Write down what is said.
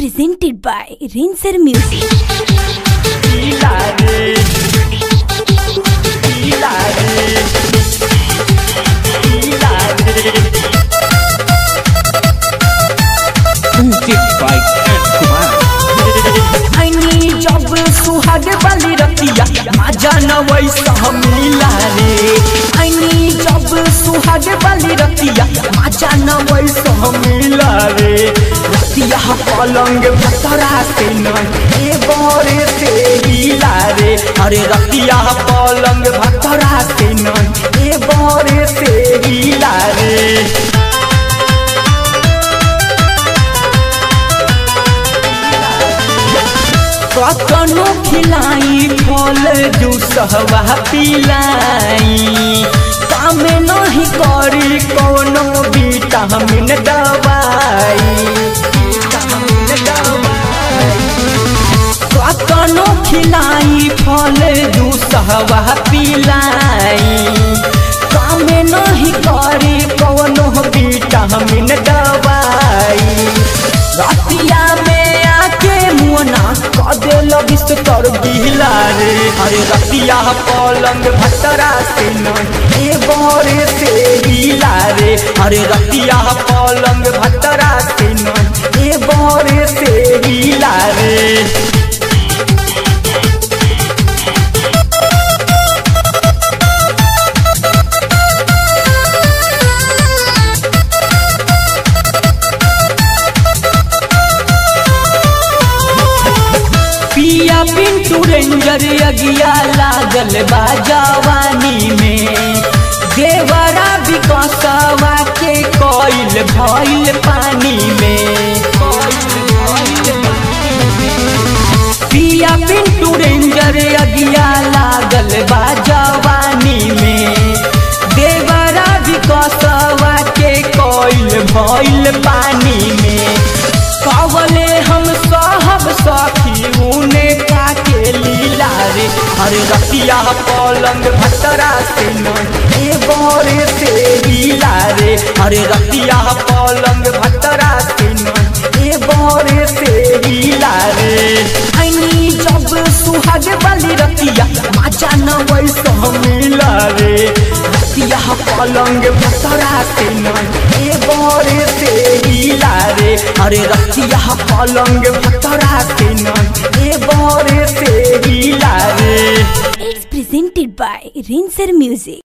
presented by Rinser Music. जब सुहाग वाली रतिया मजा न वैसा मिला रे। जब सुहाग वाली रतिया मजा न वैसा मिला रे। रतिया पलंग भतरा से नहीं बोरे से हिला रे। अरे रतिया पलंग भतरा से नहीं बोरे से हिला रे। कतनो खिलाई फल जूसवा पिलाई काम नहीं करी कोनो विटामिन दवाई। कतनो खिलाई फल जूसवा पिलाई काम नहीं करी कोनो विटामिन दवाई। रतिया में आके मुना कदे लगिस कर गिला रे। अरे रतिया पलंग भतरा से नहीं बोरे से हिला रे। अरे रतिया पलंग भतरा से नहीं बोरे से हिला रे। पिया पिंटू रेंजर अगिया लागल बा जवानी में। देवरा विकसवा के कोइल भइल पानी में। पिया पिंटू रेंजर अगिया लागल बा जवानी में। देवरा विकसवा के कोइल भइल पानी में। कवले हम साहब साथी उने के लीला रे। अरे रतिया पलंग भतरा से नहीं बोरे से हिला रे। अरे रतिया पलंग भतरा से नहीं बोरे से हिला रे। जब सुहाग वाली रतिया मजा न वैसा मिला रे। रतिया पलंग भतरा से नहीं बोरे से हिला रे। अरे रतिया पलंग भतरा से नहीं बोरे से हिला रे। It's presented by Rinser Music.